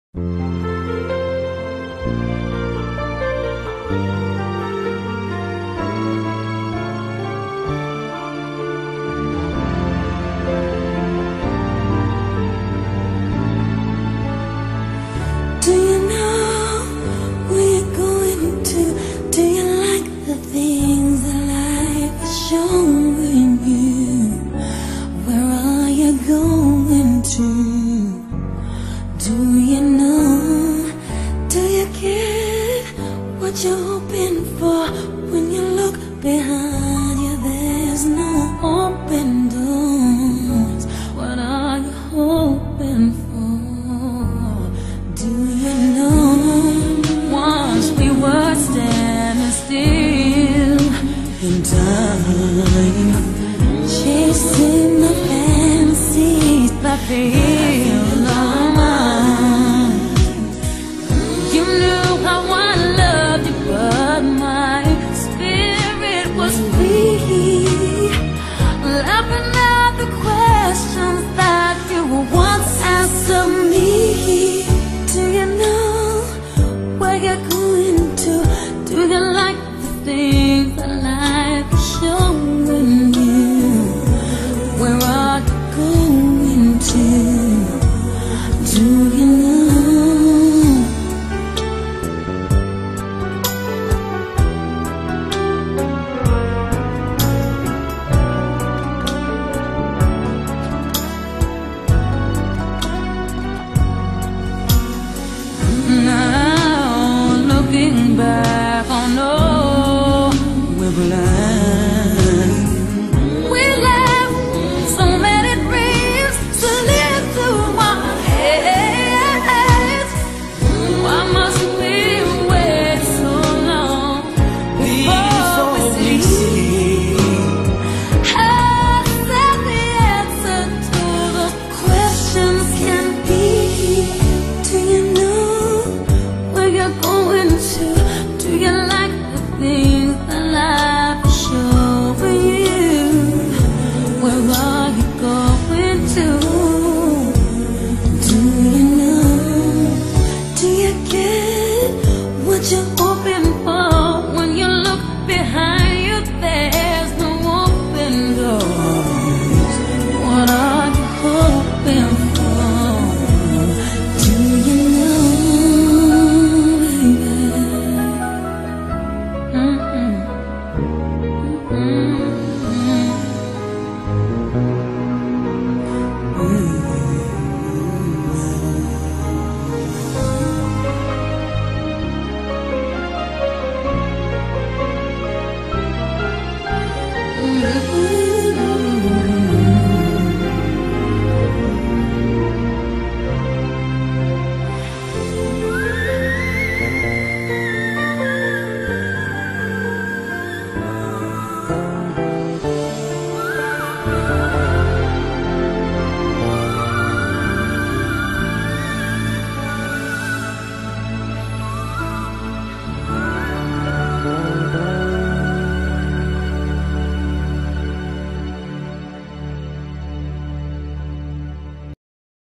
Do you know where you're going to? Do you like the things that life is showing you? Where are you going to? Do you know? Do you get what you're hoping for? When you look behind you, there's no open doors. What are you hoping for? Do you know? Once we were standing still in time, chasing the fantasies that fill our mind. You knew how I loved you, but my spirit was free, laughing at the questions that you once asked of me. Do you know where you're going to? Do you like the things that life is showing you? Where are you going to? Do you know? Now looking back, oh no, where will I